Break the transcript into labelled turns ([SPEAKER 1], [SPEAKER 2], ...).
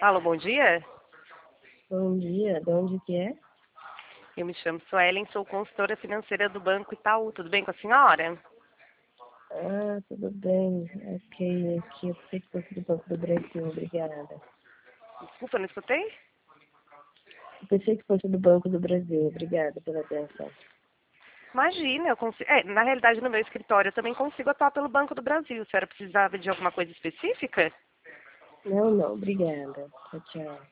[SPEAKER 1] Alô, bom dia.
[SPEAKER 2] Bom dia, de onde que é?
[SPEAKER 1] Eu me chamo Suelen, sou consultora financeira do Banco Itaú. Tudo bem com a senhora?
[SPEAKER 2] Ah, tudo bem. Ok, aqui eu pensei que fosse do Banco do Brasil, obrigada.
[SPEAKER 1] Desculpa, não escutei?
[SPEAKER 2] Eu pensei que fosse do Banco do Brasil, obrigada pela atenção.
[SPEAKER 1] Imagina, eu consigo. Na realidade, no meu escritório eu também consigo atuar pelo Banco do Brasil. A senhora precisava de alguma coisa específica?
[SPEAKER 2] Não, obrigada. Tchau, tchau.